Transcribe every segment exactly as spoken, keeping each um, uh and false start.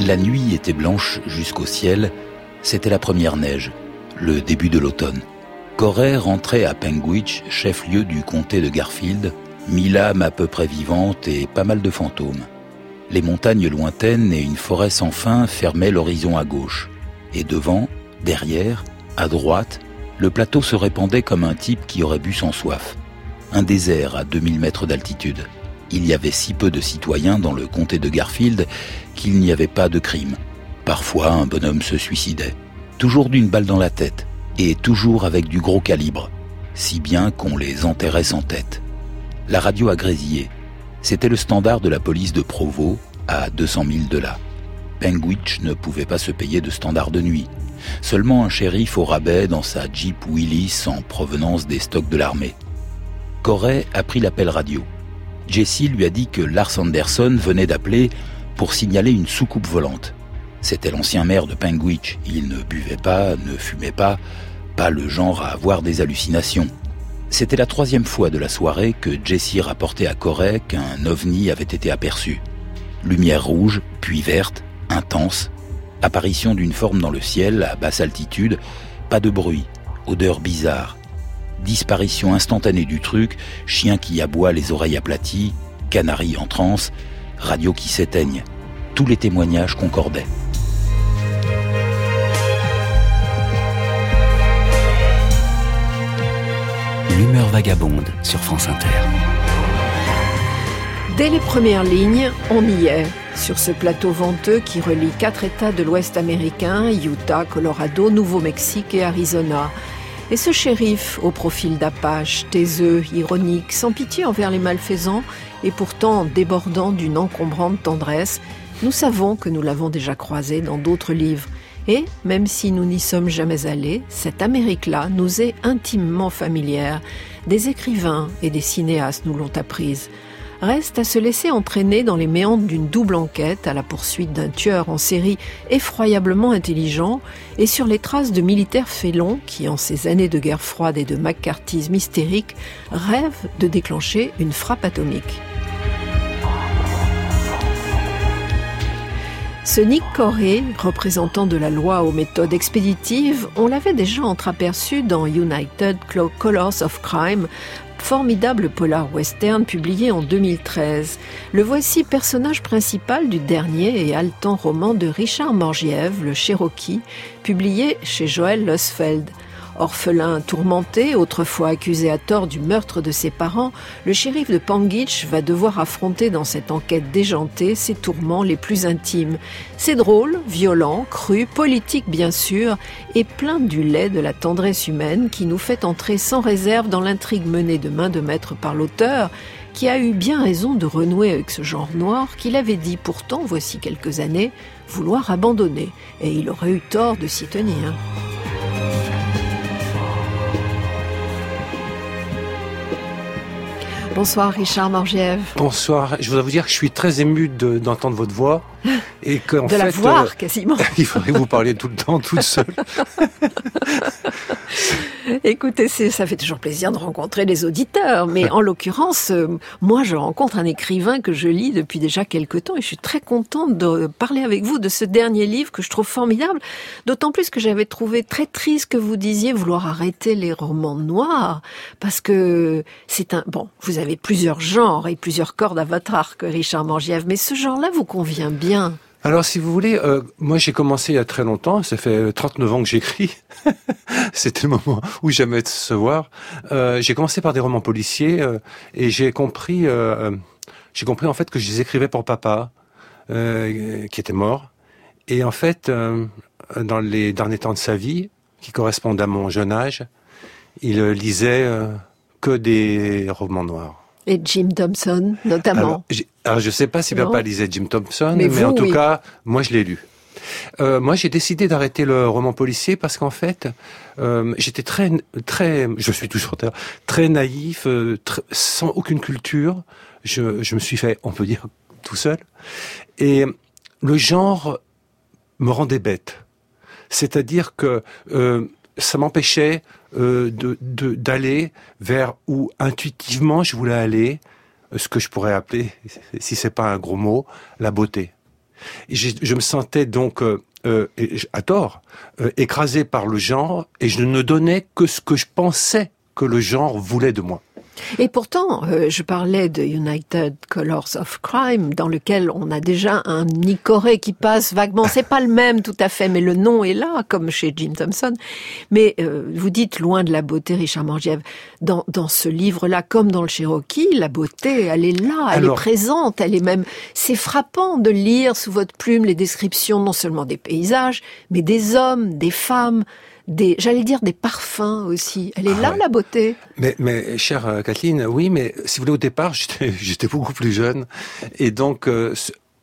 La nuit était blanche jusqu'au ciel, c'était la première neige, le début de l'automne. Corey rentrait à Panguitch, chef-lieu du comté de Garfield, mille âmes à peu près vivantes et pas mal de fantômes. Les montagnes lointaines et une forêt sans fin fermaient l'horizon à gauche. Et devant, derrière, à droite, le plateau se répandait comme un type qui aurait bu sans soif. Un désert à deux mille mètres d'altitude. Il y avait si peu de citoyens dans le comté de Garfield qu'il n'y avait pas de crime. Parfois, un bonhomme se suicidait. Toujours d'une balle dans la tête. Et toujours avec du gros calibre. Si bien qu'on les enterrait sans tête. La radio a grésillé. C'était le standard de la police de Provo, à deux cents milles de là. Panguitch ne pouvait pas se payer de standard de nuit. Seulement un shérif au rabais dans sa Jeep Willys en provenance des stocks de l'armée. Corey a pris l'appel radio. Jesse lui a dit que Lars Anderson venait d'appeler pour signaler une soucoupe volante. C'était l'ancien maire de Panguitch. Il ne buvait pas, ne fumait pas, pas le genre à avoir des hallucinations. C'était la troisième fois de la soirée que Jesse rapportait à Corey qu'un ovni avait été aperçu. Lumière rouge, puis verte, intense, apparition d'une forme dans le ciel à basse altitude, pas de bruit, odeur bizarre. Disparition instantanée du truc, chien qui aboie les oreilles aplaties, canaris en transe, radio qui s'éteigne. Tous les témoignages concordaient. L'humeur vagabonde sur France Inter. Dès les premières lignes, on y est, sur ce plateau venteux qui relie quatre États de l'Ouest américain, Utah, Colorado, Nouveau-Mexique et Arizona. Et ce shérif, au profil d'apache, taiseux, ironique, sans pitié envers les malfaisants, et pourtant débordant d'une encombrante tendresse, nous savons que nous l'avons déjà croisé dans d'autres livres. Et, même si nous n'y sommes jamais allés, cette Amérique-là nous est intimement familière. Des écrivains et des cinéastes nous l'ont apprise. Reste à se laisser entraîner dans les méandres d'une double enquête à la poursuite d'un tueur en série effroyablement intelligent et sur les traces de militaires félons qui, en ces années de guerre froide et de macartisme hystérique, rêvent de déclencher une frappe atomique. Ce Nick Corey, représentant de la loi aux méthodes expéditives, on l'avait déjà entreaperçu dans United Colors of Crime, formidable polar western publié en deux mille treize. Le voici personnage principal du dernier et haletant roman de Richard Morgiev, Le Cherokee, publié chez Joël Losfeld. Orphelin tourmenté, autrefois accusé à tort du meurtre de ses parents, le shérif de Panguitch va devoir affronter dans cette enquête déjantée ses tourments les plus intimes. C'est drôle, violent, cru, politique bien sûr, et plein du lait de la tendresse humaine qui nous fait entrer sans réserve dans l'intrigue menée de main de maître par l'auteur, qui a eu bien raison de renouer avec ce genre noir qu'il avait dit pourtant, voici quelques années, vouloir abandonner. Et il aurait eu tort de s'y tenir. Bonsoir Richard Morgiev. Bonsoir. Je voudrais vous dire que je suis très ému de, d'entendre votre voix. Et que, en de fait, la voir, euh, quasiment. Il faudrait que vous parliez tout le temps, toute seule. Écoutez, c'est, ça fait toujours plaisir de rencontrer les auditeurs, mais en l'occurrence, euh, moi je rencontre un écrivain que je lis depuis déjà quelque temps et je suis très contente de parler avec vous de ce dernier livre que je trouve formidable, d'autant plus que j'avais trouvé très triste que vous disiez vouloir arrêter les romans noirs, parce que c'est un... Bon, vous avez plusieurs genres et plusieurs cordes à votre arc, Richard Morgiev, mais ce genre-là vous convient bien. Alors, si vous voulez, euh, moi j'ai commencé il y a très longtemps, ça fait trente-neuf ans que j'écris, c'était le moment où j'aimais se voir. Euh, j'ai commencé par des romans policiers euh, et j'ai compris, euh, j'ai compris en fait que je les écrivais pour papa, euh, qui était mort. Et en fait, euh, dans les derniers temps de sa vie, qui correspondent à mon jeune âge, il lisait euh, que des romans noirs. Et Jim Thompson, notamment. Alors, alors je ne sais pas si non. papa lisait Jim Thompson, mais, mais vous, en tout oui. cas, moi je l'ai lu. Euh, moi j'ai décidé d'arrêter le roman policier parce qu'en fait, euh, j'étais très, très, je suis toujours très, très naïf, euh, très, sans aucune culture. Je, je me suis fait, on peut dire, tout seul. Et le genre me rendait bête. C'est-à-dire que euh, ça m'empêchait euh, de, de, d'aller vers où intuitivement je voulais aller, ce que je pourrais appeler, si c'est pas un gros mot, la beauté. Et je me sentais donc, euh, euh, à tort, euh, écrasé par le genre, et je ne donnais que ce que je pensais que le genre voulait de moi. Et pourtant, euh, je parlais de United Colors of Crime, dans lequel on a déjà un Nick Corey qui passe vaguement. C'est pas le même tout à fait, mais le nom est là, comme chez Jim Thompson. Mais euh, vous dites loin de la beauté, Richard Morgiev. Dans, dans ce livre-là, comme dans le Cherokee, la beauté, elle est là, elle Alors... est présente, elle est même. C'est frappant de lire sous votre plume les descriptions non seulement des paysages, mais des hommes, des femmes. Des, j'allais dire des parfums aussi. Elle est ah là, ouais. la beauté. Mais, mais chère euh, Kathleen, oui, mais si vous voulez, au départ, j'étais, j'étais beaucoup plus jeune. Et donc, euh,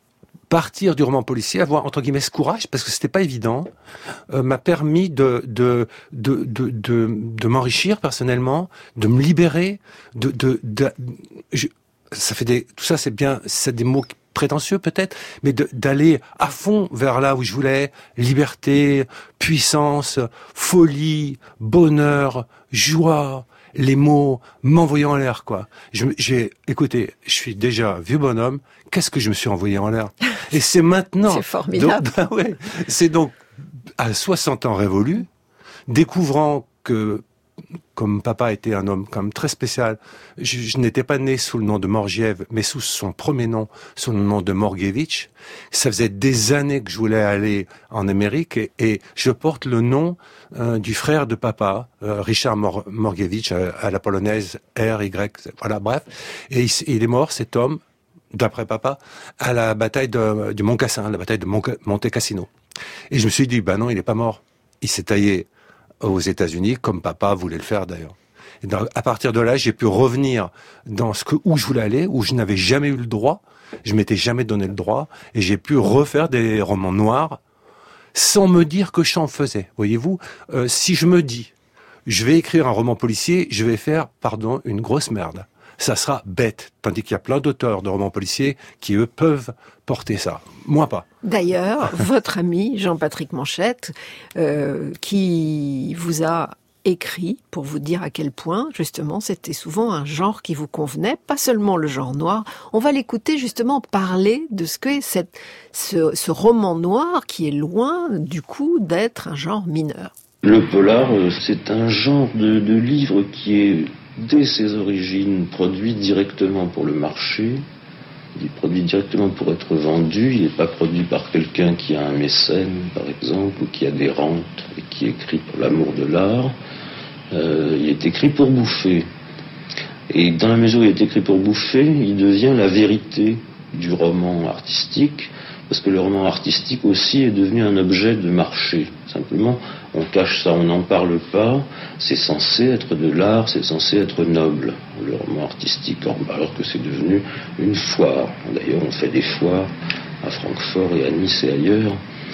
partir du roman policier, avoir, entre guillemets, ce courage, parce que c'était pas évident, euh, m'a permis de, de, de, de, de, de m'enrichir personnellement, de me libérer, de, de, de, je, ça fait des, tout ça, c'est bien, c'est des mots prétentieux peut-être, mais de, d'aller à fond vers là où je voulais, liberté, puissance, folie, bonheur, joie, les mots m'envoyant en l'air, quoi. Je, j'ai, écoutez, je suis déjà vieux bonhomme, qu'est-ce que je me suis envoyé en l'air? Et c'est maintenant. C'est formidable. Donc, bah ouais, c'est donc, à soixante ans révolus, découvrant que, comme papa était un homme quand même très spécial, je, je n'étais pas né sous le nom de Morgiev, mais sous son premier nom, sous le nom de Morgevitch. Ça faisait des années que je voulais aller en Amérique et, et je porte le nom euh, du frère de papa, euh, Richard Mor- Morgevitch, à, à la polonaise R Y. Voilà, bref. Et il, il est mort, cet homme, d'après papa, à la bataille de, du Mont Cassin, la bataille de Mont, Monte Cassino. Et je me suis dit, bah non, il n'est pas mort. Il s'est taillé aux États-Unis, comme papa voulait le faire d'ailleurs. Et donc, à partir de là, j'ai pu revenir dans ce que où je voulais aller, où je n'avais jamais eu le droit, je m'étais jamais donné le droit, et j'ai pu refaire des romans noirs sans me dire que j'en faisais. Voyez-vous, euh, si je me dis, je vais écrire un roman policier, je vais faire, pardon, une grosse merde. Ça sera bête. Tandis qu'il y a plein d'auteurs de romans policiers qui, eux, peuvent porter ça. Moi, pas. D'ailleurs, votre ami Jean-Patrick Manchette, euh, qui vous a écrit pour vous dire à quel point, justement, c'était souvent un genre qui vous convenait, pas seulement le genre noir. On va l'écouter justement parler de ce qu'est cette, ce, ce roman noir qui est loin, du coup, d'être un genre mineur. Le polar, c'est un genre de, de livre qui est, dès ses origines, produit directement pour le marché. Il est produit directement pour être vendu. Il n'est pas produit par quelqu'un qui a un mécène, par exemple, ou qui a des rentes et qui écrit pour l'amour de l'art. Euh, il est écrit pour bouffer. Et dans la mesure où il est écrit pour bouffer, il devient la vérité du roman artistique, parce que le roman artistique aussi est devenu un objet de marché. Simplement, on cache ça, on n'en parle pas. C'est censé être de l'art, c'est censé être noble, le roman artistique, alors que c'est devenu une foire. D'ailleurs, on fait des foires à Francfort et à Nice et ailleurs,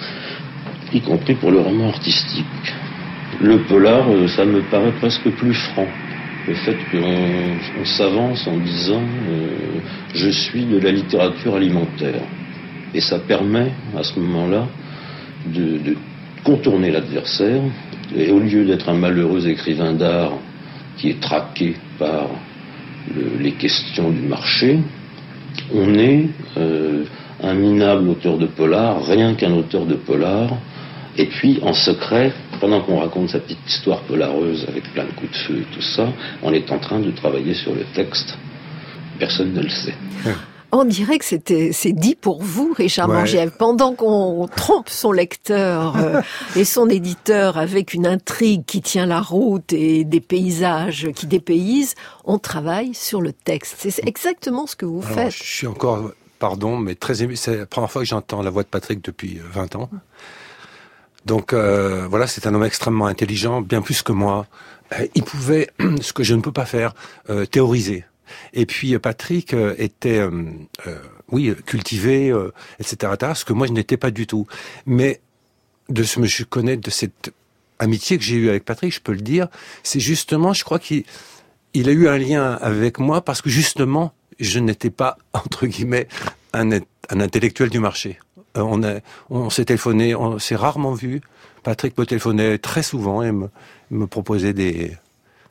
y compris pour le roman artistique. Le polar, ça me paraît presque plus franc. Le fait qu'on on s'avance en disant euh, « je suis de la littérature alimentaire ». Et ça permet, à ce moment-là, de, de contourner l'adversaire. Et au lieu d'être un malheureux écrivain d'art qui est traqué par le, les questions du marché, on est euh, un minable auteur de polar, rien qu'un auteur de polar. Et puis, en secret, pendant qu'on raconte sa petite histoire polareuse avec plein de coups de feu et tout ça, on est en train de travailler sur le texte. Personne ne le sait. On dirait que c'était, c'est dit pour vous, Richard ouais. Morgiev. Pendant qu'on trompe son lecteur euh, et son éditeur avec une intrigue qui tient la route et des paysages qui dépaysent, on travaille sur le texte. C'est exactement ce que vous Alors, faites. Je suis encore, pardon, mais très ému. C'est la première fois que j'entends la voix de Patrick depuis vingt ans. Donc euh, voilà, c'est un homme extrêmement intelligent, bien plus que moi. Euh, il pouvait, ce que je ne peux pas faire, euh, théoriser. Et puis Patrick euh, était, euh, euh, oui, cultivé, euh, et cetera, ce que moi je n'étais pas du tout. Mais de ce que je connais, de cette amitié que j'ai eue avec Patrick, je peux le dire, c'est justement, je crois qu'il il a eu un lien avec moi parce que justement, je n'étais pas, entre guillemets, un, un intellectuel du marché. Euh, on, a, on s'est téléphoné, on s'est rarement vu. Patrick me téléphonait très souvent et me, me proposait des... des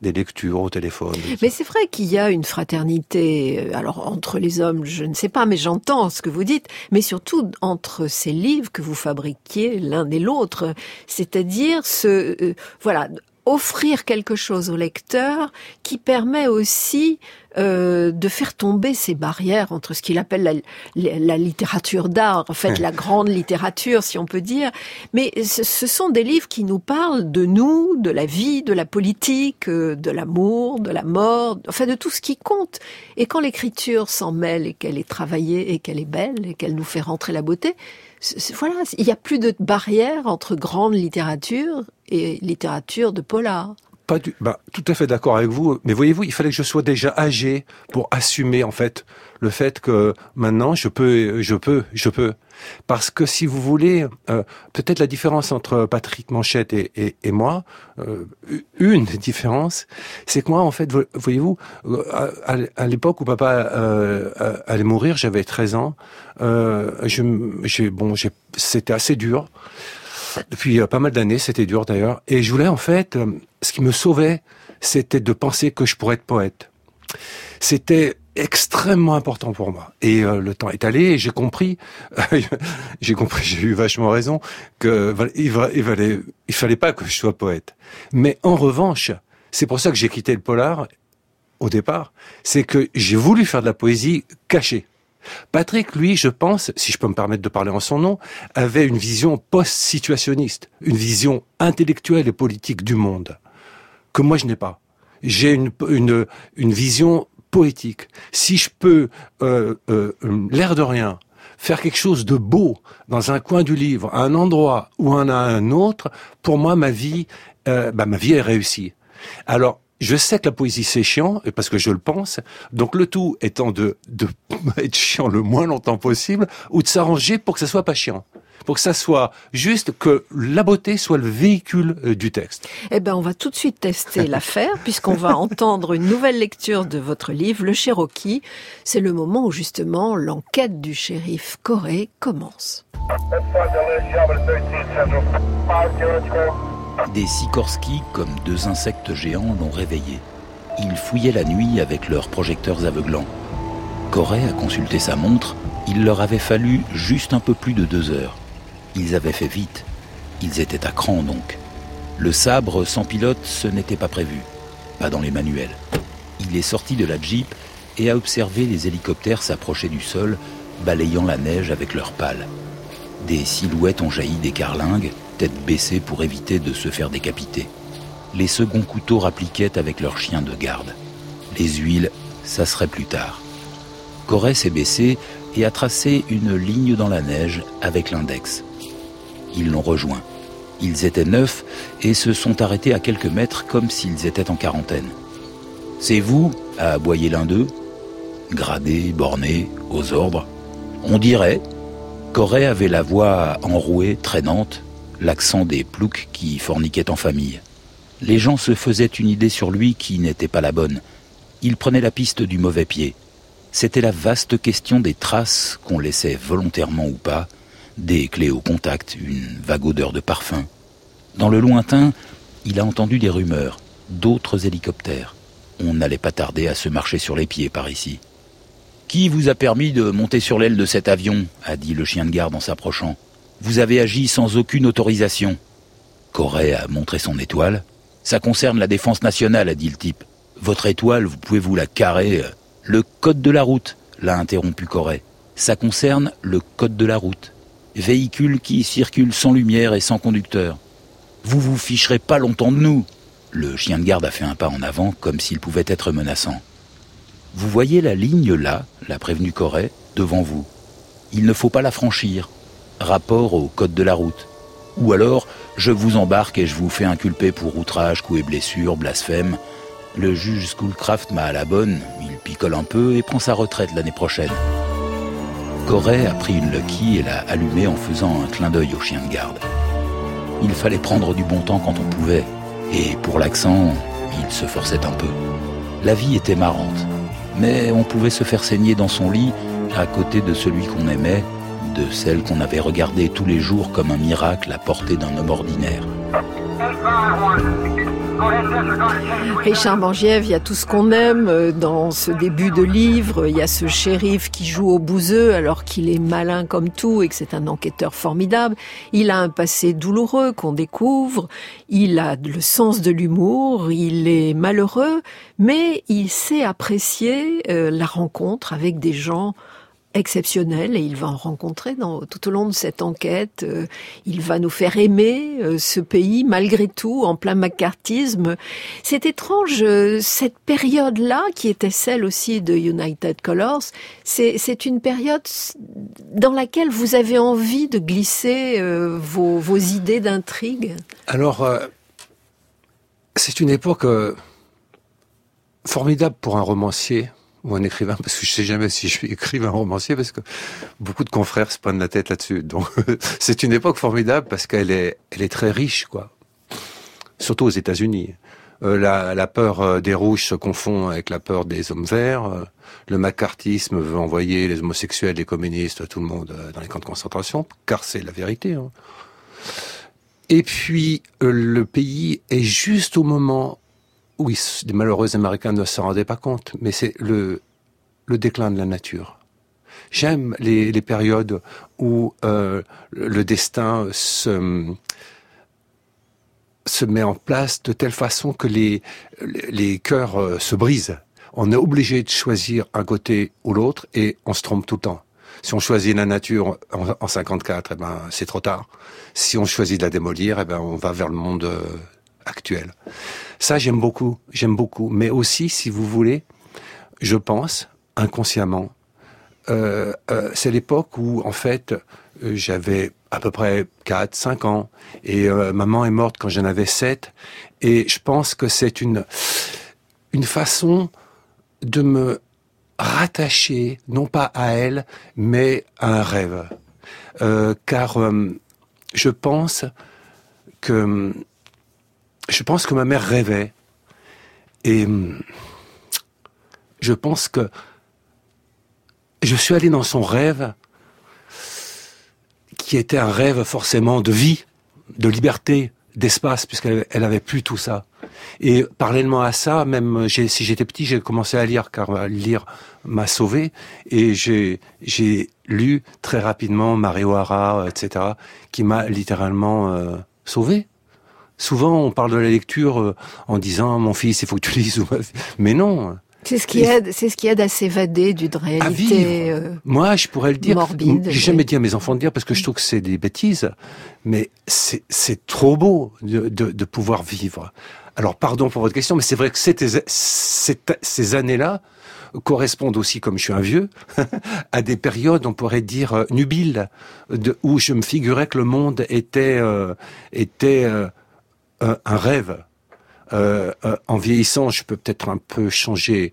des lectures au téléphone. Mais c'est vrai qu'il y a une fraternité, alors entre les hommes, je ne sais pas, mais j'entends ce que vous dites, mais surtout entre ces livres que vous fabriquiez l'un et l'autre, c'est-à-dire ce, euh, voilà, offrir quelque chose au lecteur qui permet aussi euh, de faire tomber ces barrières entre ce qu'il appelle la, la, la littérature d'art, en fait la grande littérature si on peut dire, mais ce, ce sont des livres qui nous parlent de nous, de la vie, de la politique, euh, de l'amour, de la mort, enfin de tout ce qui compte. Et quand l'écriture s'en mêle et qu'elle est travaillée et qu'elle est belle et qu'elle nous fait rentrer la beauté, voilà, il n'y a plus de barrière entre grande littérature et littérature de polar. Pas du, bah, tout à fait d'accord avec vous. Mais voyez-vous, il fallait que je sois déjà âgé pour assumer, en fait, le fait que maintenant, je peux, je peux, je peux. Parce que si vous voulez, euh, peut-être la différence entre Patrick Manchette et, et, et moi, euh, une différence, c'est que moi, en fait, voyez-vous, à, à l'époque où papa euh, allait mourir, j'avais treize ans, euh, je, j'ai, bon, j'ai, c'était assez dur. Depuis euh, pas mal d'années, c'était dur d'ailleurs. Et je voulais, en fait, euh, ce qui me sauvait, c'était de penser que je pourrais être poète. C'était extrêmement important pour moi. Et euh, le temps est allé et j'ai compris, euh, j'ai compris, j'ai eu vachement raison, que il, il, fallait, il fallait pas que je sois poète. Mais en revanche, c'est pour ça que j'ai quitté le polar au départ, c'est que j'ai voulu faire de la poésie cachée. Patrick, lui, je pense, si je peux me permettre de parler en son nom, avait une vision post-situationniste, une vision intellectuelle et politique du monde, que moi je n'ai pas. J'ai une, une, une vision poétique. Si je peux, euh, euh, l'air de rien, faire quelque chose de beau dans un coin du livre, à un endroit ou à un autre, pour moi, ma vie, euh, bah, ma vie est réussie. Alors, je sais que la poésie c'est chiant, parce que je le pense, donc le tout étant de, de être chiant le moins longtemps possible, ou de s'arranger pour que ça soit pas chiant. Pour que ça soit juste que la beauté soit le véhicule du texte. Eh ben, on va tout de suite tester l'affaire, puisqu'on va entendre une nouvelle lecture de votre livre, Le Cherokee. C'est le moment où justement l'enquête du shérif Corey commence. Des Sikorsky, comme deux insectes géants, l'ont réveillé. Ils fouillaient la nuit avec leurs projecteurs aveuglants. Corey a consulté sa montre. Il leur avait fallu juste un peu plus de deux heures. Ils avaient fait vite. Ils étaient à cran, donc. Le sabre sans pilote, ce n'était pas prévu. Pas dans les manuels. Il est sorti de la Jeep et a observé les hélicoptères s'approcher du sol, balayant la neige avec leurs pales. Des silhouettes ont jailli des carlingues, tête baissée pour éviter de se faire décapiter. Les seconds couteaux rappliquaient avec leurs chiens de garde. Les huiles, ça serait plus tard. Corey s'est baissé et a tracé une ligne dans la neige avec l'index. Ils l'ont rejoint. Ils étaient neufs et se sont arrêtés à quelques mètres comme s'ils étaient en quarantaine. « C'est vous ?» a aboyé l'un d'eux. Gradé, borné, aux ordres. On dirait. Corey avait la voix enrouée, traînante, l'accent des ploucs qui forniquaient en famille. Les gens se faisaient une idée sur lui qui n'était pas la bonne. Il prenait la piste du mauvais pied. C'était la vaste question des traces qu'on laissait volontairement ou pas, des clés au contact, une vague odeur de parfum. Dans le lointain, il a entendu des rumeurs, d'autres hélicoptères. On n'allait pas tarder à se marcher sur les pieds par ici. « Qui vous a permis de monter sur l'aile de cet avion ?» a dit le chien de garde en s'approchant. « Vous avez agi sans aucune autorisation. » Corey a montré son étoile. « Ça concerne la défense nationale, a dit le type. Votre étoile, vous pouvez vous la carrer. » « Le code de la route, l'a interrompu Corey. Ça concerne le code de la route. Véhicule qui circule sans lumière et sans conducteur. Vous vous ficherez pas longtemps de nous. » Le chien de garde a fait un pas en avant, comme s'il pouvait être menaçant. « Vous voyez la ligne là, l'a prévenu Corey, devant vous. Il ne faut pas la franchir. Rapport au code de la route. Ou alors, je vous embarque et je vous fais inculper pour outrage, coups et blessures, blasphème. Le juge Schoolcraft m'a à la bonne, il picole un peu et prend sa retraite l'année prochaine. » Corey a pris une Lucky et l'a allumée en faisant un clin d'œil au chien de garde. Il fallait prendre du bon temps quand on pouvait, et pour l'accent, il se forçait un peu. La vie était marrante, mais on pouvait se faire saigner dans son lit à côté de celui qu'on aimait, de celle qu'on avait regardée tous les jours comme un miracle à portée d'un homme ordinaire. Richard Mangiev, il y a tout ce qu'on aime dans ce début de livre. Il y a ce shérif qui joue au bouseux alors qu'il est malin comme tout et que c'est un enquêteur formidable. Il a un passé douloureux qu'on découvre. Il a le sens de l'humour. Il est malheureux, mais il sait apprécier euh, la rencontre avec des gens exceptionnel et il va en rencontrer dans, tout au long de cette enquête. Euh, il va nous faire aimer euh, ce pays malgré tout, en plein macartisme. C'est étrange, euh, cette période-là, qui était celle aussi de United Colors, c'est, c'est une période dans laquelle vous avez envie de glisser euh, vos, vos idées d'intrigue. Alors, euh, c'est une époque euh, formidable pour un romancier ou un écrivain, parce que je sais jamais si je suis écrivain ou romancier, parce que beaucoup de confrères se prennent la tête là-dessus. Donc, c'est une époque formidable parce qu'elle est, elle est très riche, quoi. Surtout aux États-Unis. Euh, la, la peur des rouges se confond avec la peur des hommes verts. Euh, le macartisme veut envoyer les homosexuels, les communistes, tout le monde euh, dans les camps de concentration, car c'est la vérité. Hein. Et puis, euh, le pays est juste au moment où les malheureux Américains ne se rendaient pas compte, mais c'est le, le déclin de la nature. J'aime les, les périodes où euh, le destin se, se met en place de telle façon que les, les cœurs euh, se brisent. On est obligé de choisir un côté ou l'autre et on se trompe tout le temps. Si on choisit la nature en, en cinquante-quatre, eh ben, c'est trop tard. Si on choisit de la démolir, eh ben, on va vers le monde euh, actuel. Ça, j'aime beaucoup, j'aime beaucoup. Mais aussi, si vous voulez, je pense, inconsciemment, euh, euh, c'est l'époque où, en fait, euh, j'avais à peu près quatre, cinq ans, et euh, maman est morte quand j'en avais sept, et je pense que c'est une, une façon de me rattacher, non pas à elle, mais à un rêve. Euh, car euh, je pense que Je pense que ma mère rêvait. Et je pense que je suis allé dans son rêve, qui était un rêve forcément de vie, de liberté, d'espace, puisqu'elle elle avait plus tout ça. Et parallèlement à ça, même j'ai, si j'étais petit, j'ai commencé à lire, car lire m'a sauvé. Et j'ai, j'ai lu très rapidement Mario Hara, et cetera, qui m'a littéralement euh, sauvé. Souvent, on parle de la lecture euh, en disant « mon fils, il faut que tu lises ». Mais non. C'est ce qui aide, c'est ce qui aide à s'évader d'une réalité euh, Moi, je pourrais le dire. Morbide. J'ai jamais dit à mes enfants de dire parce que je trouve que c'est des bêtises. Mais c'est, c'est trop beau de, de, de pouvoir vivre. Alors, pardon pour votre question, mais c'est vrai que c'était, c'est, ces années-là correspondent aussi, comme je suis un vieux, à des périodes, on pourrait dire, euh, nubiles, de, où je me figurais que le monde était, euh, était euh, un, un rêve. Euh, euh, en vieillissant, je peux peut-être un peu changer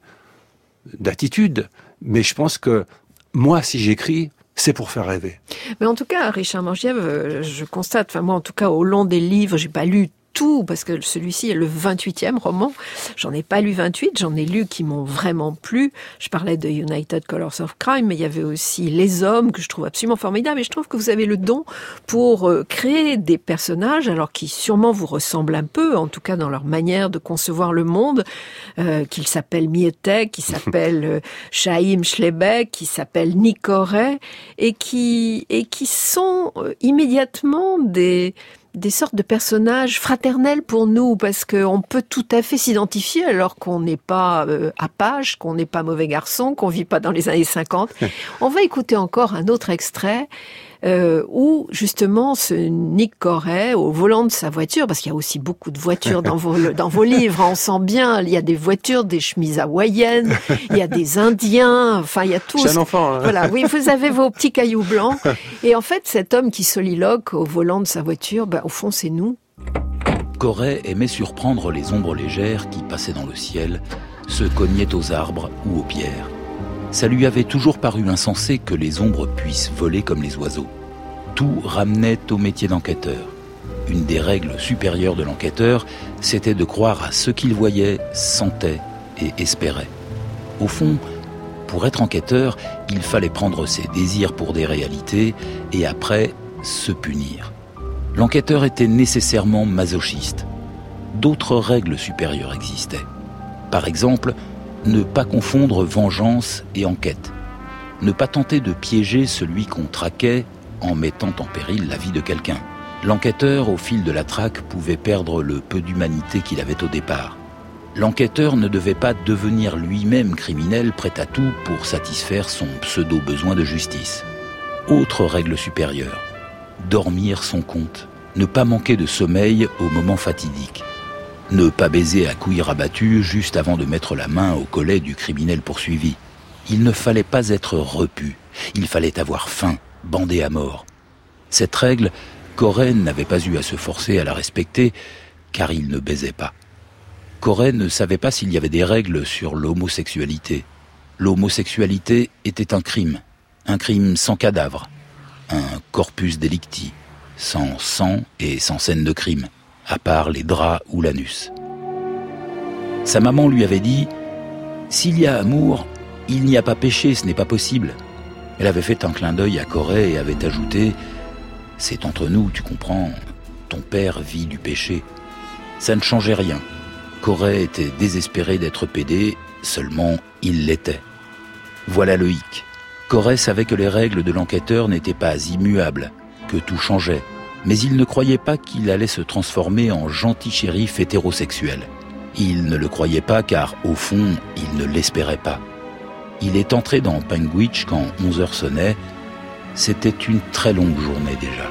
d'attitude, mais je pense que moi, si j'écris, c'est pour faire rêver. Mais en tout cas, Richard Mangiev, je constate, enfin moi en tout cas, au long des livres, j'ai pas lu tout, parce que celui-ci est le vingt-huitième roman. J'en ai pas lu vingt-huit, j'en ai lu qui m'ont vraiment plu. Je parlais de United Colors of Crime, mais il y avait aussi Les Hommes, que je trouve absolument formidable. Et je trouve que vous avez le don pour créer des personnages, alors qui sûrement vous ressemblent un peu, en tout cas dans leur manière de concevoir le monde, euh, qu'ils s'appellent Mietek, qui s'appellent euh, Chaim Schlebeck, qui s'appellent Nick Corey, et qui, et qui sont euh, immédiatement des... des sortes de personnages fraternels pour nous, parce qu'on peut tout à fait s'identifier alors qu'on n'est pas euh, Apache, qu'on n'est pas mauvais garçon, qu'on vit pas dans les années cinquante. On va écouter encore un autre extrait euh, où justement ce Nick Corey, au volant de sa voiture, parce qu'il y a aussi beaucoup de voitures dans vos, dans vos livres, hein, on sent bien, il y a des voitures, des chemises hawaïennes, il y a des Indiens, enfin il y a tout. Je suis un enfant. Hein. Voilà, oui, vous avez vos petits cailloux blancs. Et en fait, cet homme qui soliloque au volant de sa voiture, ben, au fond, c'est nous. Corey aimait surprendre les ombres légères qui passaient dans le ciel, se cognaient aux arbres ou aux pierres. Ça lui avait toujours paru insensé que les ombres puissent voler comme les oiseaux. Tout ramenait au métier d'enquêteur. Une des règles supérieures de l'enquêteur, c'était de croire à ce qu'il voyait, sentait et espérait. Au fond, pour être enquêteur, il fallait prendre ses désirs pour des réalités et après se punir. L'enquêteur était nécessairement masochiste. d'autres règles supérieures existaient. Par exemple, ne pas confondre vengeance et enquête. Ne pas tenter de piéger celui qu'on traquait en mettant en péril la vie de quelqu'un. L'enquêteur, au fil de la traque, pouvait perdre le peu d'humanité qu'il avait au départ. L'enquêteur ne devait pas devenir lui-même criminel prêt à tout pour satisfaire son pseudo-besoin de justice. Autre règle supérieure, dormir son compte, ne pas manquer de sommeil au moment fatidique, ne pas baiser à couilles rabattues juste avant de mettre la main au collet du criminel poursuivi. Il ne fallait pas être repu, il fallait avoir faim, bandé à mort. Cette règle, Coren n'avait pas eu à se forcer à la respecter, car il ne baisait pas. Coren ne savait pas s'il y avait des règles sur l'homosexualité. L'homosexualité était un crime, un crime sans cadavre, un corpus delicti, sans sang et sans scène de crime, à part les draps ou l'anus. Sa maman lui avait dit « S'il y a amour, il n'y a pas péché, ce n'est pas possible. » Elle avait fait un clin d'œil à Corée et avait ajouté « C'est entre nous, tu comprends, ton père vit du péché. » Ça ne changeait rien. Corée était désespéré d'être pédé, seulement il l'était. Voilà le hic. Corée savait que les règles de l'enquêteur n'étaient pas immuables, que tout changeait, mais il ne croyait pas qu'il allait se transformer en gentil shérif hétérosexuel. Il ne le croyait pas car, au fond, il ne l'espérait pas. Il est entré dans Penguich quand onze heures sonnaient. C'était une très longue journée déjà.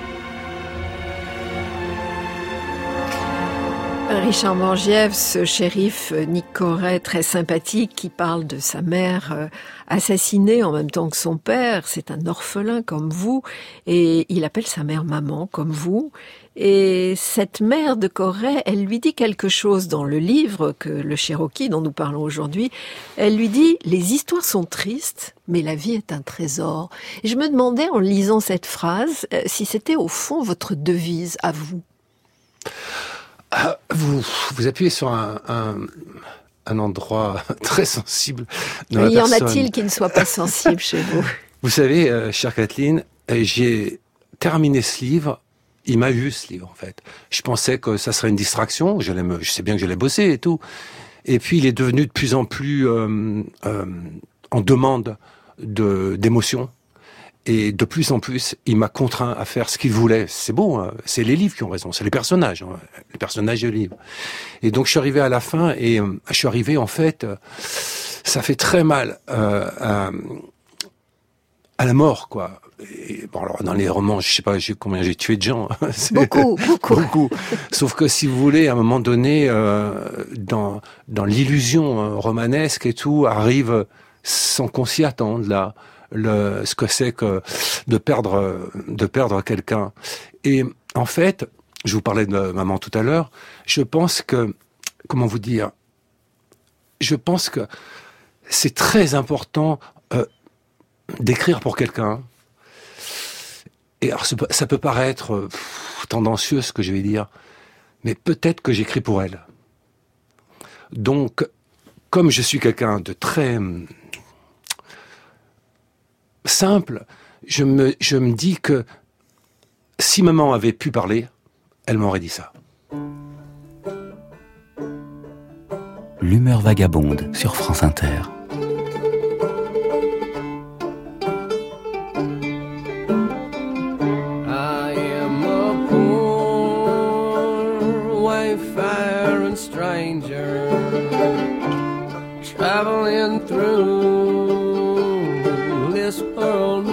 Richard Morgiev, ce shérif Nick Corey, très sympathique, qui parle de sa mère euh, assassinée en même temps que son père. C'est un orphelin comme vous, et il appelle sa mère maman comme vous. Et cette mère de Corey, elle lui dit quelque chose dans le livre, que le Cherokee dont nous parlons aujourd'hui. Elle lui dit « Les histoires sont tristes, mais la vie est un trésor ». Et je me demandais, en lisant cette phrase, euh, si c'était au fond votre devise à vous. Ah, vous, vous appuyez sur un, un, un endroit très sensible dans la y personne. en a-t-il qui ne soient pas sensibles chez vous? Vous savez, euh, chère Kathleen, j'ai terminé ce livre. Il m'a eu ce livre, en fait. Je pensais que ça serait une distraction. J'allais me, je sais bien que j'allais bosser et tout. Et puis, il est devenu de plus en plus euh, euh, en demande de d'émotion. Et de plus en plus, il m'a contraint à faire ce qu'il voulait. C'est beau, hein, c'est les livres qui ont raison, c'est les personnages, hein, les personnages du livre. Et donc, je suis arrivé à la fin et euh, je suis arrivé, en fait, euh, ça fait très mal euh, à, à la mort, quoi. Et, bon, alors, dans les romans, je sais pas j'ai, combien j'ai tué de gens. Beaucoup, beaucoup. beaucoup. Sauf que, si vous voulez, à un moment donné, euh, dans, dans l'illusion euh, romanesque et tout, arrive sans qu'on s'y attende, là. Le, ce que c'est que de perdre, de perdre quelqu'un. Et en fait, je vous parlais de maman tout à l'heure, je pense que, comment vous dire, je pense que c'est très important euh, d'écrire pour quelqu'un. Et alors, ça peut paraître euh, tendancieux ce que je vais dire, mais peut-être que j'écris pour elle. Donc, comme je suis quelqu'un de très simple, je me, je me dis que si maman avait pu parler, elle m'aurait dit ça. L'humeur vagabonde sur France Inter. I am a poor wayfaring stranger traveling through this world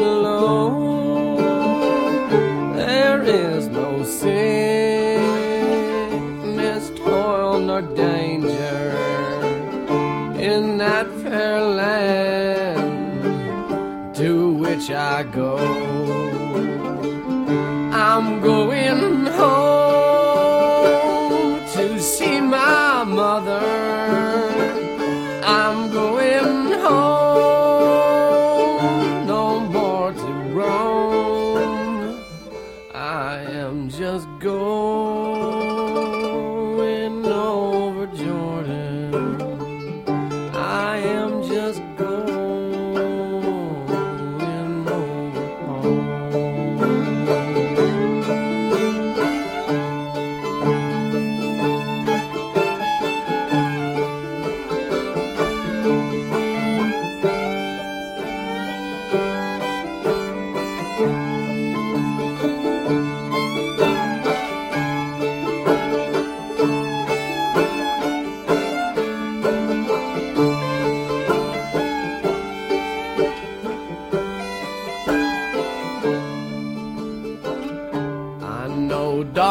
alone. There is no sickness, toil, nor danger in that fair land to which I go. I'm going home to see my mother. I'm going home. Just going over Jordan. I am just going over home.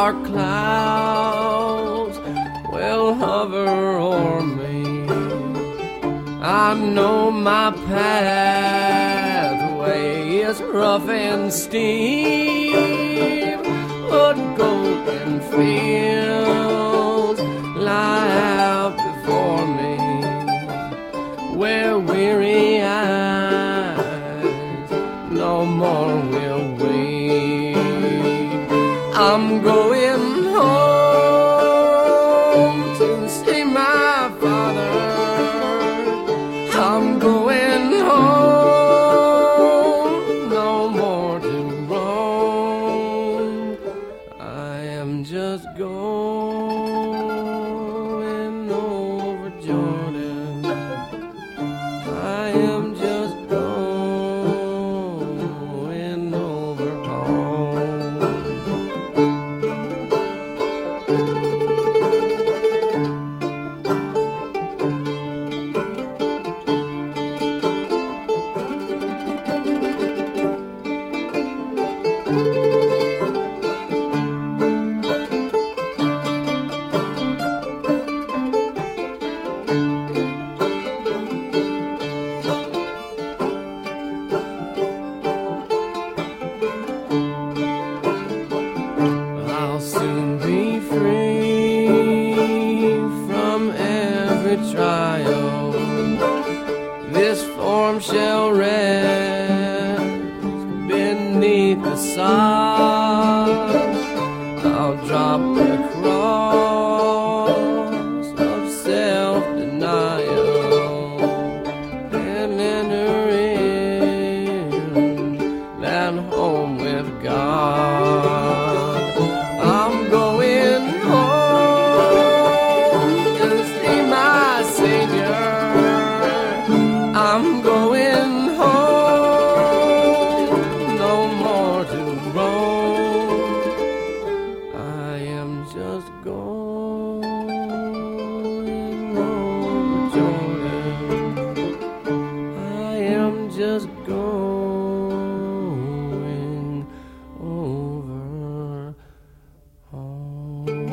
dark clouds will hover o'er me. I know my pathway is rough and steep, but golden fields lie out before me, where weary eyes no more will weep. I'm going home to see my father. I'm going home, no more to roam. I am just going over Jordan. I am just going over home. I'll soon be free from every trial. This form shall rest beneath the sod. I'll drop the cross of self-denial and enter in that home with God. I'm going home to see my Savior. I'm going home, no more to roam. I am just going over Jordan. I am just going over home.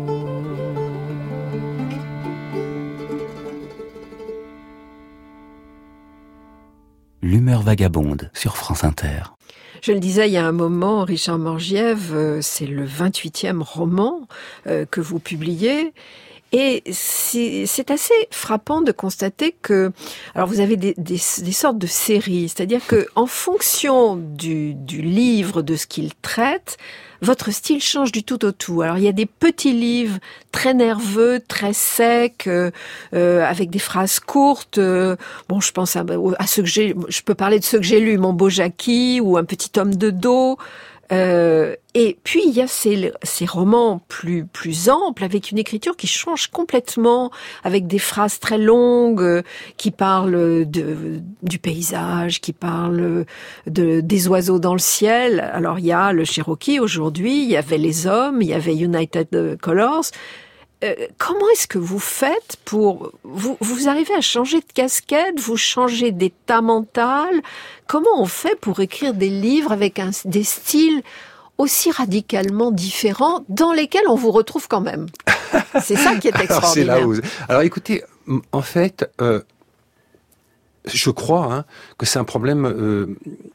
L'humeur vagabonde sur France Inter. Je le disais il y a un moment, Richard Morgiev, euh, c'est le vingt-huitième roman euh, que vous publiez. Et c'est, c'est assez frappant de constater que, alors vous avez des, des, des sortes de séries, c'est-à-dire que en fonction du, du livre, de ce qu'il traite, votre style change du tout au tout. Alors il y a des petits livres très nerveux, très secs, euh, euh, avec des phrases courtes. Euh, bon, je pense à, à ceux que j'ai, je peux parler de ceux que j'ai lus, Mon beau Jackie ou Un petit homme de dos. Euh, et puis il y a ces, ces romans plus plus amples avec une écriture qui change complètement, avec des phrases très longues euh, qui parlent de du paysage, qui parlent de des oiseaux dans le ciel. Alors il y a le Cherokee aujourd'hui, il y avait Les Hommes, il y avait United Colors. Euh, comment est-ce que vous faites pour vous vous arrivez à changer de casquette, vous changez d'état mental? Comment on fait pour écrire des livres avec un, des styles aussi radicalement différents dans lesquels on vous retrouve quand même? C'est ça qui est extraordinaire. Alors, c'est là où... Alors écoutez, en fait, euh, je crois hein, que c'est un problème euh,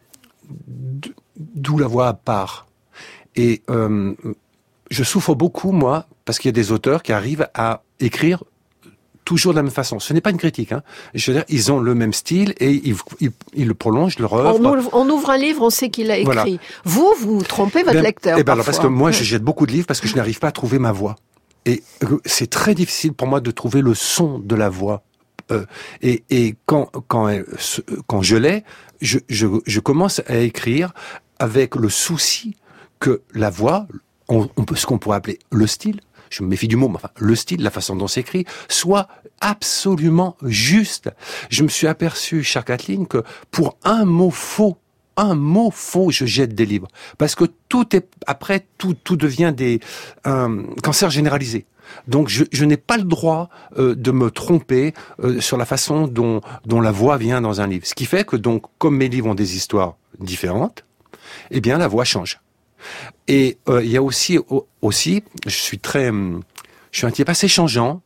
d'où la voix à part. Et euh, je souffre beaucoup, moi, parce qu'il y a des auteurs qui arrivent à écrire toujours de la même façon. Ce n'est pas une critique. Hein. Je veux dire, ils ont le même style et ils, ils, ils le prolongent, leur œuvre. On ouvre, on ouvre un livre, on sait qu'il a écrit. Voilà. Vous, vous trompez votre ben, lecteur. Eh ben alors, parce que moi, ouais. je jette beaucoup de livres parce que je n'arrive pas à trouver ma voix. Et c'est très difficile pour moi de trouver le son de la voix. Euh, et, et quand, quand, quand je l'ai, je, je, je commence à écrire avec le souci que la voix, on, on peut, ce qu'on pourrait appeler le style, je me méfie du mot, mais enfin, le style, la façon dont c'est écrit, soit absolument juste. Je me suis aperçu, chère Kathleen, que pour un mot faux, un mot faux, je jette des livres. Parce que tout est, après, tout, tout devient des, un cancer généralisé. Donc, je, je n'ai pas le droit euh, de me tromper euh, sur la façon dont, dont la voix vient dans un livre. Ce qui fait que, donc, comme mes livres ont des histoires différentes, eh bien, la voix change. Et euh, il y a aussi, aussi, je suis très, je suis un type assez changeant,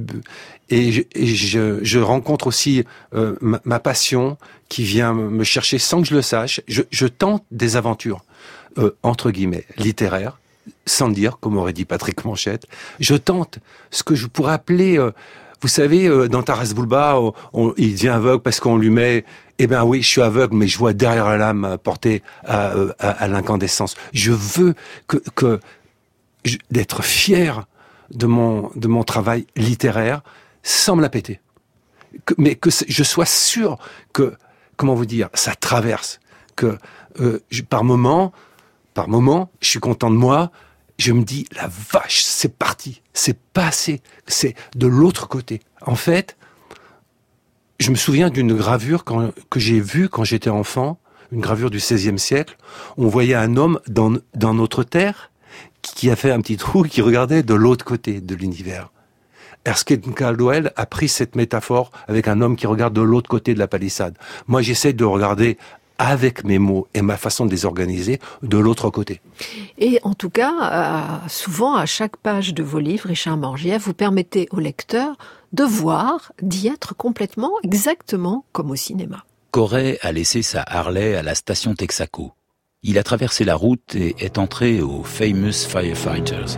et je, et je, je rencontre aussi euh, ma, ma passion qui vient me chercher sans que je le sache. Je, je tente des aventures, euh, entre guillemets, littéraires, sans le dire, comme aurait dit Patrick Manchette. Je tente ce que je pourrais appeler, euh, vous savez, euh, dans Taras Bulba, on, on, il devient aveugle parce qu'on lui met... Eh ben oui, je suis aveugle, mais je vois derrière la lame portée à, à, à l'incandescence. Je veux que, que je, d'être fier de mon de mon travail littéraire sans me la péter. Que, mais que je sois sûr que, comment vous dire, ça traverse. Que euh, je, par moment, par moment, je suis content de moi. Je me dis, la vache, c'est parti, c'est passé, c'est de l'autre côté. En fait. Je me souviens d'une gravure quand, que j'ai vue quand j'étais enfant, une gravure du seizième siècle. On voyait un homme dans, dans notre terre qui a fait un petit trou, qui regardait de l'autre côté de l'univers. Erskine Caldwell a pris cette métaphore avec un homme qui regarde de l'autre côté de la palissade. Moi, j'essaie de regarder avec mes mots et ma façon de les organiser de l'autre côté. Et en tout cas, euh, souvent à chaque page de vos livres, Richard Morgier, vous permettez au lecteur de voir, d'y être complètement, exactement comme au cinéma. Corey a laissé sa Harley à la station Texaco. Il a traversé la route et est entré aux Famous Firefighters.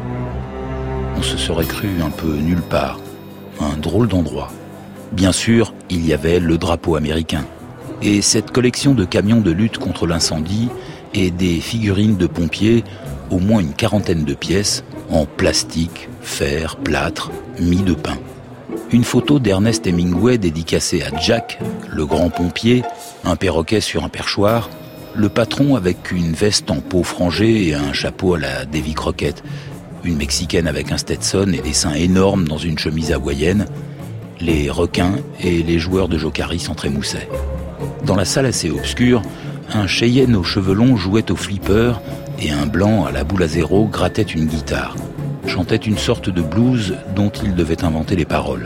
On se serait cru un peu nulle part, un drôle d'endroit. Bien sûr, il y avait le drapeau américain. Et cette collection de camions de lutte contre l'incendie et des figurines de pompiers, au moins une quarantaine de pièces, en plastique, fer, plâtre, mie de pain. Une photo d'Ernest Hemingway dédicacée à Jack, le grand pompier, un perroquet sur un perchoir, le patron avec une veste en peau frangée et un chapeau à la Davy Crockett, une Mexicaine avec un Stetson et des seins énormes dans une chemise hawaïenne, les requins et les joueurs de Jokari s'entrémoussaient. Dans la salle assez obscure, un Cheyenne aux cheveux longs jouait au flipper et un blanc à la boule à zéro grattait une guitare, chantait une sorte de blues dont il devait inventer les paroles.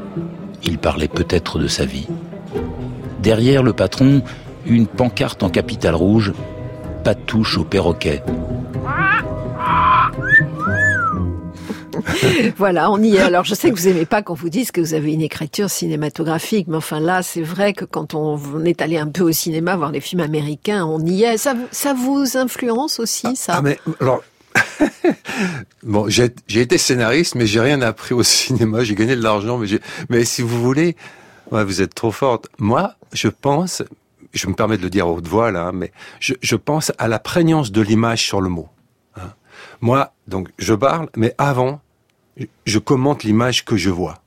Il parlait peut-être de sa vie. Derrière le patron, une pancarte en capitale rouge, pas de touche au perroquet. Voilà, on y est. Alors, je sais que vous aimez pas qu'on vous dise que vous avez une écriture cinématographique, mais enfin là, c'est vrai que quand on est allé un peu au cinéma voir les films américains, on y est. Ça, ça vous influence aussi, ça? Ah, mais alors, bon, j'ai, j'ai été scénariste, mais j'ai rien appris au cinéma. J'ai gagné de l'argent, mais j'ai, mais si vous voulez, ouais, vous êtes trop forte. Moi, je pense, je me permets de le dire à haute voix là, mais je, je pense à la prégnance de l'image sur le mot. Hein. Moi, donc, je parle, mais avant, je commente l'image que je vois.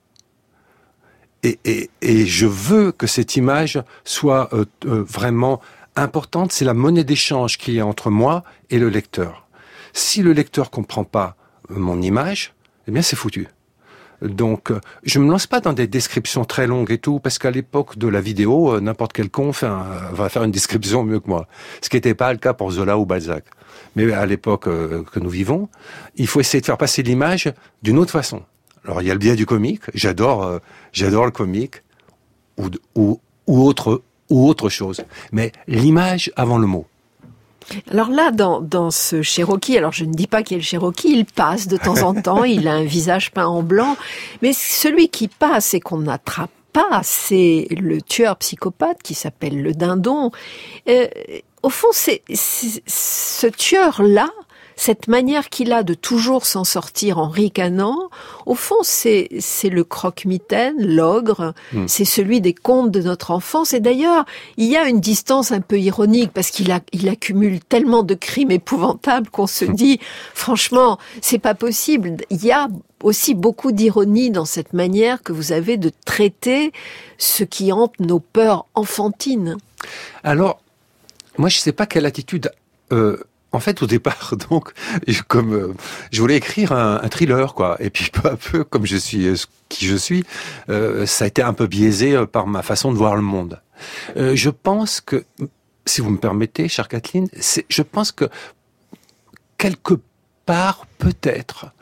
Et, et, et je veux que cette image soit euh, euh, vraiment importante. C'est la monnaie d'échange qu'il y a entre moi et le lecteur. Si le lecteur comprend pas mon image, eh bien c'est foutu. Donc, euh, je me lance pas dans des descriptions très longues et tout, parce qu'à l'époque de la vidéo, euh, n'importe quel con fait un, va faire une description mieux que moi. Ce qui n'était pas le cas pour Zola ou Balzac. Mais à l'époque euh, que nous vivons, il faut essayer de faire passer l'image d'une autre façon. Alors, il y a le biais du comique. J'adore, euh, j'adore le comique ou, ou, ou autre, ou autre chose. Mais l'image avant le mot. Alors là, dans, dans ce Cherokee, alors je ne dis pas qu'il est le Cherokee, il passe de temps en temps, il a un visage peint en blanc, mais celui qui passe et qu'on n'attrape pas, c'est le tueur psychopathe qui s'appelle le Dindon. Euh, au fond, c'est, c'est ce tueur-là, cette manière qu'il a de toujours s'en sortir en ricanant, au fond, c'est, c'est le croque-mitaine, l'ogre, mmh. c'est celui des contes de notre enfance. Et d'ailleurs, il y a une distance un peu ironique parce qu'il a, il accumule tellement de crimes épouvantables qu'on se dit, franchement, c'est pas possible. Il y a aussi beaucoup d'ironie dans cette manière que vous avez de traiter ce qui hante nos peurs enfantines. Alors, moi, je sais pas quelle attitude... Euh... En fait, au départ, donc, comme euh, je voulais écrire un, un thriller, quoi, et puis peu à peu, comme je suis euh, qui je suis, euh, ça a été un peu biaisé euh, par ma façon de voir le monde. Euh, je pense que, si vous me permettez, chère Kathleen, c'est, je pense que quelque part, peut-être,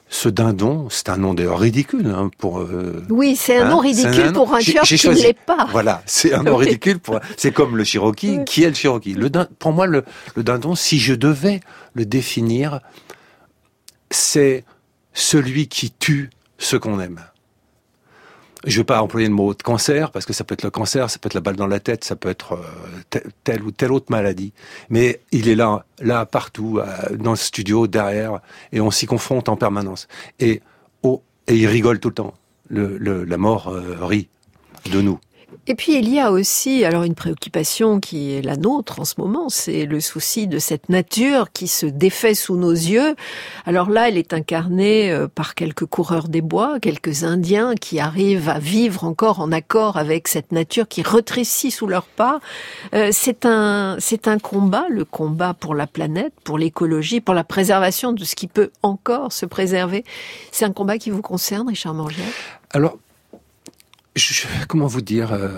ce dindon, c'est un nom d'ailleurs ridicule hein, pour. Euh, oui, c'est un hein, nom ridicule un pour un tueur qui ne l'est pas. Voilà, c'est un nom Oui. ridicule pour. C'est comme le Cherokee. Oui. Qui est le Cherokee? Le din- Pour moi, le, le dindon, si je devais le définir, c'est celui qui tue ce qu'on aime. Je ne vais pas employer le mot de cancer, parce que ça peut être le cancer, ça peut être la balle dans la tête, ça peut être euh, te- telle ou telle autre maladie. Mais il est là, là, partout, euh, dans le studio, derrière, et on s'y confronte en permanence. Et, oh, et il rigole tout le temps. Le, le, la mort euh, rit de nous. Et puis il y a aussi alors une préoccupation qui est la nôtre en ce moment, c'est le souci de cette nature qui se défait sous nos yeux. Alors là, elle est incarnée euh, par quelques coureurs des bois, quelques Indiens qui arrivent à vivre encore en accord avec cette nature qui retrécit sous leurs pas. Euh, c'est un c'est un combat, le combat pour la planète, pour l'écologie, pour la préservation de ce qui peut encore se préserver. C'est un combat qui vous concerne, Richard Morgier? Alors, je, comment vous dire euh,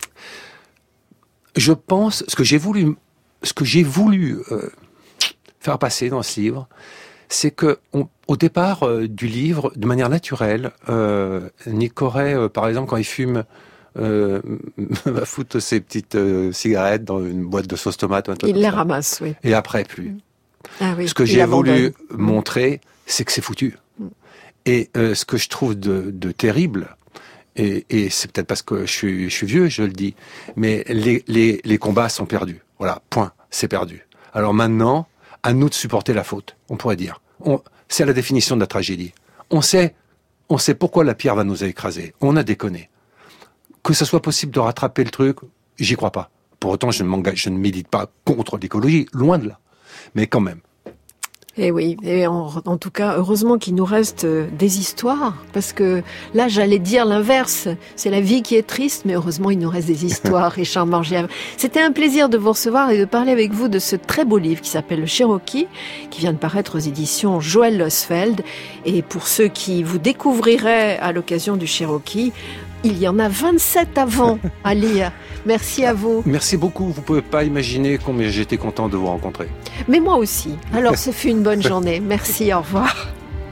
je pense, ce que j'ai voulu, ce que j'ai voulu euh, faire passer dans ce livre, c'est que on, au départ euh, du livre, de manière naturelle, euh, Nick Corey, euh, par exemple, quand il fume, euh, va foutre ses petites euh, cigarettes dans une boîte de sauce tomate. Ou un truc Il comme les ça. ramasse, oui. Et après, plus. Ah oui, Ce que il j'ai abandonne. voulu montrer, c'est que c'est foutu. Mm. Et euh, ce que je trouve de, de terrible, et, et c'est peut-être parce que je suis, je suis vieux, je le dis, mais les, les, les combats sont perdus. Voilà, point, c'est perdu. Alors maintenant, à nous de supporter la faute, on pourrait dire. On, c'est la définition de la tragédie. On sait, on sait pourquoi la pierre va nous écraser. On a déconné. Que ce soit possible de rattraper le truc, j'y crois pas. Pour autant, je ne m'engage, je ne milite pas contre l'écologie, loin de là. Mais quand même. Et oui, et en, en tout cas, heureusement qu'il nous reste euh, des histoires, parce que là, j'allais dire l'inverse. C'est la vie qui est triste, mais heureusement, il nous reste des histoires, Richard Morgier. C'était un plaisir de vous recevoir et de parler avec vous de ce très beau livre qui s'appelle Le Cherokee, qui vient de paraître aux éditions Joël Losfeld. Et pour ceux qui vous découvriraient à l'occasion du Cherokee, il y en a vingt-sept avant à lire. Merci à vous. Merci beaucoup. Vous pouvez pas imaginer combien j'étais content de vous rencontrer. Mais moi aussi. Alors, ce fut une bonne journée. Merci, au revoir.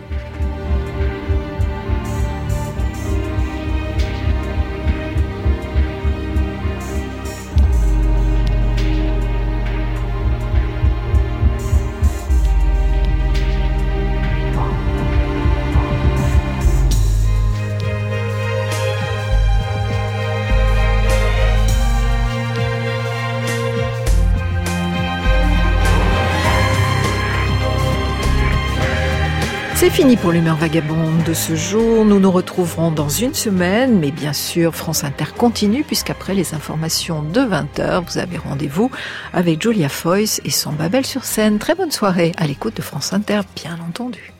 C'est fini pour l'humeur vagabonde de ce jour. Nous nous retrouverons dans une semaine, mais bien sûr, France Inter continue, puisqu'après les informations de vingt heures, vous avez rendez-vous avec Julia Foyce et son Babel sur scène. Très bonne soirée à l'écoute de France Inter, bien entendu.